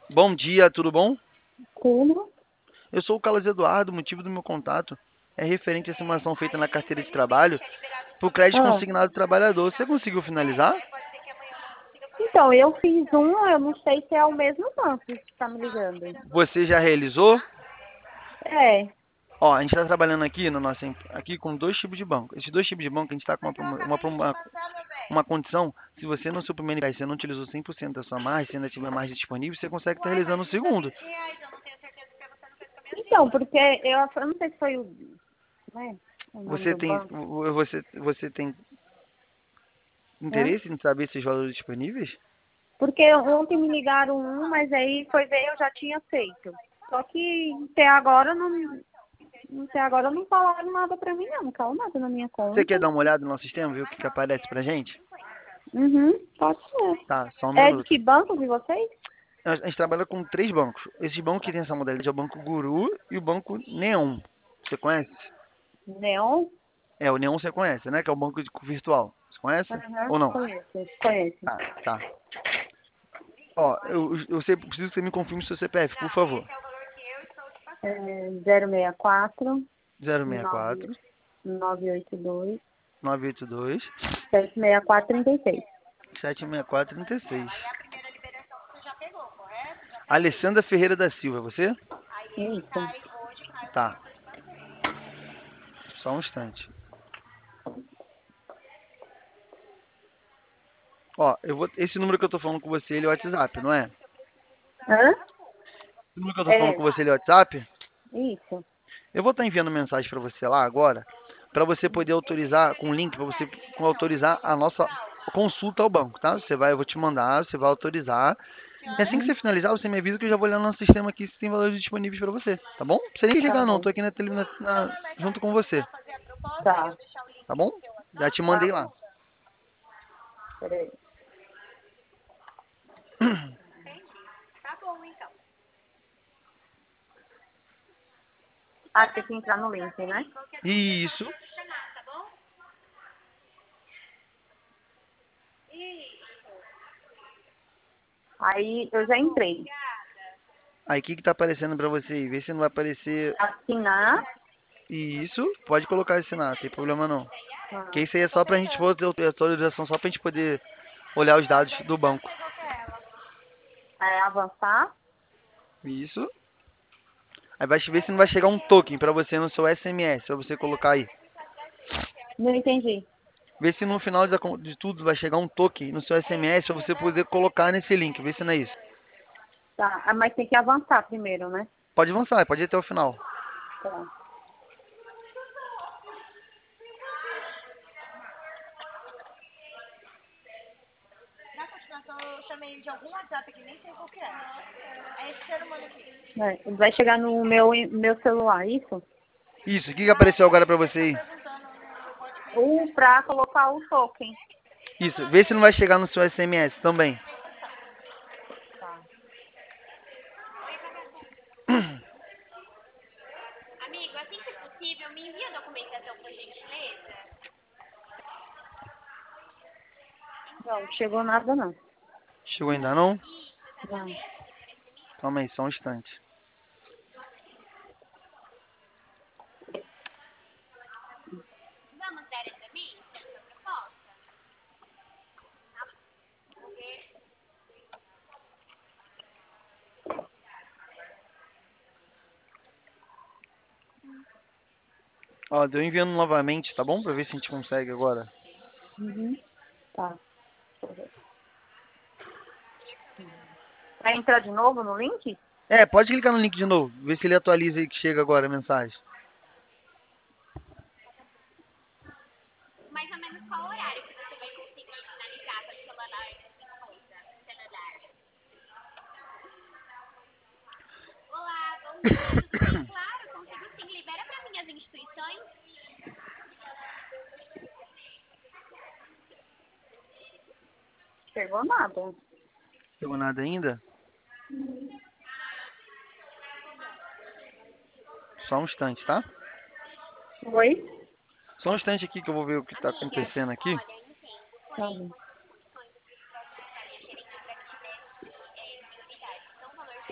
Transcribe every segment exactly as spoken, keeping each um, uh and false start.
Bom dia, tudo bom? Como? Eu sou o Carlos Eduardo, o motivo do meu contato é referente à simulação feita na carteira de trabalho para o crédito Ah, consignado do trabalhador. Você conseguiu finalizar? então, eu fiz um, eu não sei se é o mesmo banco que está me ligando. Você já realizou? É. Ó, a gente está trabalhando aqui no nosso, em- aqui com dois tipos de banco. Esses dois tipos de banco a gente está com uma, promo- uma, promo- uma, uma condição, se você no seu primeiro mês você não utilizou cem por cento da sua margem, se ainda tiver margem disponível, você consegue estar realizando o segundo. Então, porque eu, eu não sei se foi o, né, o nome Você do tem, banco. você, você tem Hã? interesse em saber esses valores disponíveis? Porque ontem me ligaram um, mas aí foi ver, eu já tinha feito. Só que até agora não, até agora não falaram nada pra mim, não. Não caiu nada na minha Você quer conta. dar uma olhada no nosso sistema, ver o que, que aparece pra gente? Uhum, pode ser. Tá, só um É de minuto. que banco de vocês? A a gente trabalha com três bancos. Esse banco que tem essa modalidade é o Banco Guru e o Banco Neon. Você conhece? Neon? É, o Neon você conhece, né? Que é o banco de- virtual. Você conhece? Aham, Ou não? conheço, conheço. Tá, tá. Ó, eu, eu sei- preciso que você me confirme o seu C P F, por favor. É zero seis quatro Zero seis nove quatro nove oito dois nove oito dois sete seis quatro três seis. sete seis quatro três seis. Alessandra Ferreira da Silva, é você? Isso. Tá, só um instante. Ó, eu vou, esse número que eu tô falando com você, ele é o WhatsApp, não é? Hã? O número que eu tô falando É, com você, ele é o WhatsApp? isso. Eu vou estar enviando mensagem para você lá agora, para você poder autorizar, com o link, para você autorizar a nossa consulta ao banco, tá? Você vai, eu vou te mandar, você vai autorizar. E assim que Uhum. você finalizar, você me avisa que eu já vou olhar no nosso sistema aqui se tem valores disponíveis para você, tá bom? Não precisa nem Tá ligar não, bom. tô aqui na, tele- na- na- junto com você, Tá. tá bom? Já te Tá mandei lá. bom. Peraí. Ah, tem que entrar no link, né? Isso. Aí eu já entrei. Aí o que que tá aparecendo para você aí? Vê se não vai aparecer Assinar. isso. Pode colocar assinar, não tem problema não. Que Ah, isso aí é só pra gente poder, autorização só pra gente poder olhar os dados do banco. é, avançar. Isso. Aí vai ver se não vai chegar um token pra você no seu S M S, pra você colocar aí. Não entendi. Vê se no final de de tudo vai chegar um token no seu S M S pra você poder colocar nesse link. Vê se não é isso. Tá. Ah, mas tem que avançar primeiro, né? Pode avançar, pode ir até o final. Tá. É, vai chegar no meu, meu celular, isso? Isso, o que que apareceu agora pra você aí? Ou pra colocar o token. Isso, vê se não vai chegar no seu S M S também. Tá. Não, chegou nada não. Chegou ainda não? Não. Calma aí, só um instante. Ó, deu enviando novamente, tá bom? Pra ver se a gente consegue agora. Uhum. Tá. Deixa eu ver. Vai entrar de novo no link? É, pode clicar no link de novo, ver se ele atualiza aí que chega agora a mensagem. Chegou nada. Chegou nada ainda? Só um instante, tá? Oi? Só um instante aqui que eu vou ver o que tá acontecendo aqui. Tá bom.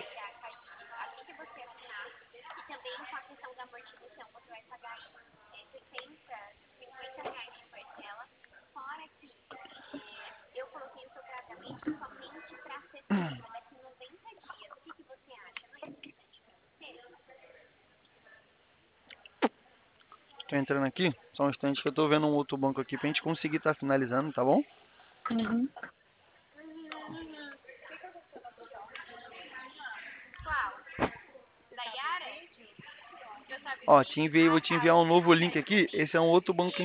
Tô entrando aqui, só um instante que eu tô vendo um outro banco aqui pra gente conseguir tá finalizando, tá bom? Uhum. Ó, te enviei, vou te enviar um novo link aqui. Esse é um outro banco que a gente